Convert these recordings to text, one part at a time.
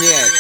Снег.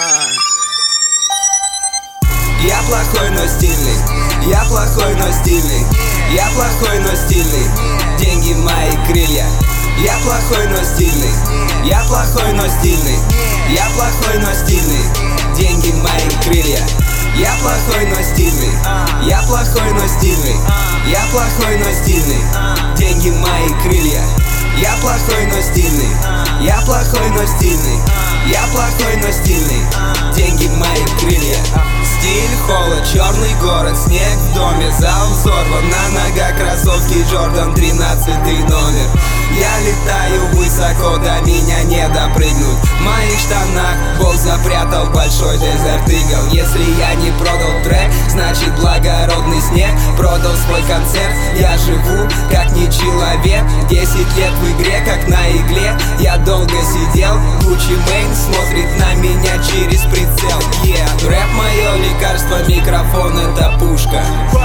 Я плохой, но стильный. Я плохой, но стильный. Я плохой, но стильный. Деньги мои крылья. Я плохой, но стильный. Я плохой, но стильный. Я плохой, но стильный. Деньги мои крылья. Я плохой, но стильный. Я плохой, но стильный. Я плохой, но стильный. Деньги мои крылья. Я плохой, но стильный. Я плохой, но стильный. Я плохой, но стильный. Деньги мои крылья. Стиль, холод, черный город, снег в доме, зал взорван, на ногах кроссовки Джордан, 13-й номер. Я летаю высоко, до меня не допрыгнуть. В моих штанах Бог запрятал большой дезерт игл. Если я не продал трек, значит благородный снег продал свой концерт. Я живу как не человек, 10 лет в игре, как на игле. Я долго сидел, Gucci Mane смотрит на меня через прицел. Рэп мое лекарство, микрофон это пушка.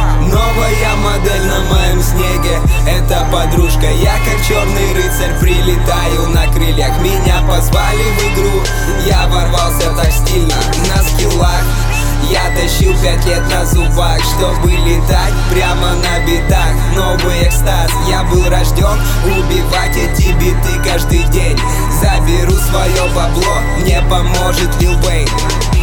Новая модель на моем снеге, это подружка. Я как черный рыцарь прилетаю на крыльях. Меня позвали в игру, я ворвался так стильно. На скиллах я тащил 5 лет на зубах, чтобы летать прямо на битах. Новый экстаз, я был рожден убивать эти биты каждый день. Заберу свое бабло, мне поможет Lil Wayne.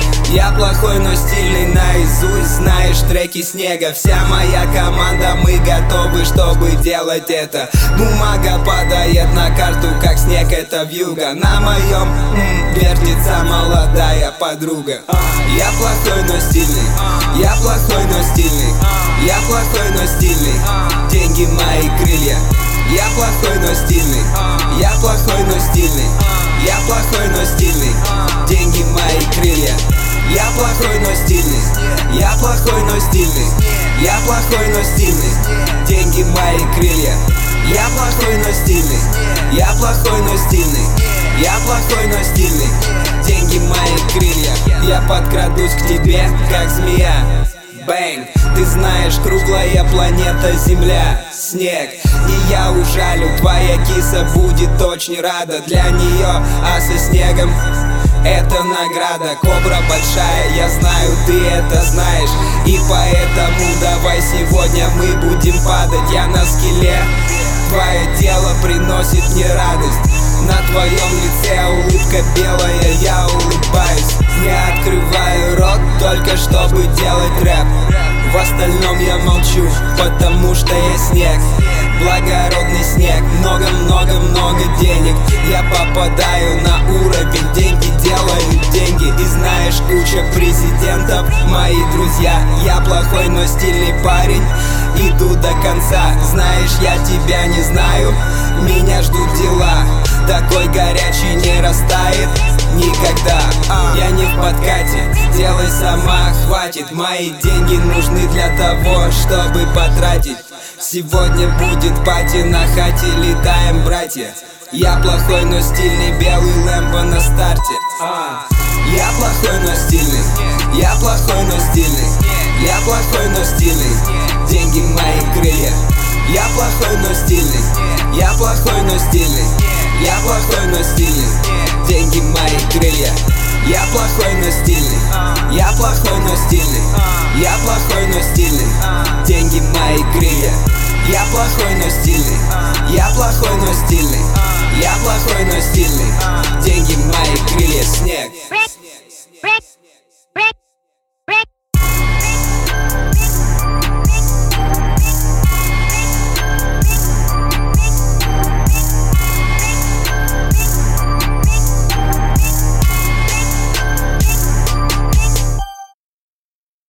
Я плохой, но стильный наизусть, знаешь треки снега. Вся моя команда, мы готовы, чтобы делать это. Бумага падает на карту, как снег, это вьюга. На моем вертится молодая подруга. Я плохой, но стильный. Я плохой, но стильный. Я плохой, но стильный. Деньги мои крылья. Я плохой, но стильный. Я плохой, но стильный. Я плохой, но стильный. Деньги мои крылья. Я плохой, но стильный. Я плохой, но стильный. Я плохой, но стильный. Деньги мои крылья. Я плохой, но стильный. Я плохой, но стильный. Я плохой, но стильный. Деньги мои крылья. Я подкрадусь к тебе, как змея. Бэнг, ты знаешь, круглая планета Земля, снег. И я ужалю, твоя киса будет очень рада. Для нее аса снегом это награда. Кобра большая, я знаю, ты это знаешь. И поэтому давай сегодня мы будем падать. Я на скилле, твое тело приносит мне радость. На твоем лице улыбка белая, я улыбаюсь. Я открываю рот только чтобы делать рэп. В остальном я молчу, потому что я снег. Благородный снег, много-много-много денег. Я попадаю на уровень, деньги делают деньги. И знаешь, куча президентов, мои друзья. Я плохой, но стильный парень, иду до конца. Знаешь, я тебя не знаю, меня ждут дела. Такой горячий не растает никогда. Я не в подкате, делай сама, хватит. Мои деньги нужны для того, чтобы потратить. Сегодня будет пати на хате, летаем, братья. Я плохой, но стильный, белый лэмбо на старте. Я плохой, но стильный. Я плохой, но стильный. Я плохой, но стильный. Деньги мои крылья. Я плохой, но стильный. Я плохой, но стильный. Я плохой, но стильный. Деньги мои крылья. Я плохой, но стильный. Я плохой, но стильный. Я плохой, но стильный. Деньги мои крылья. Я плохой, но стильный. Я плохой, но стильный.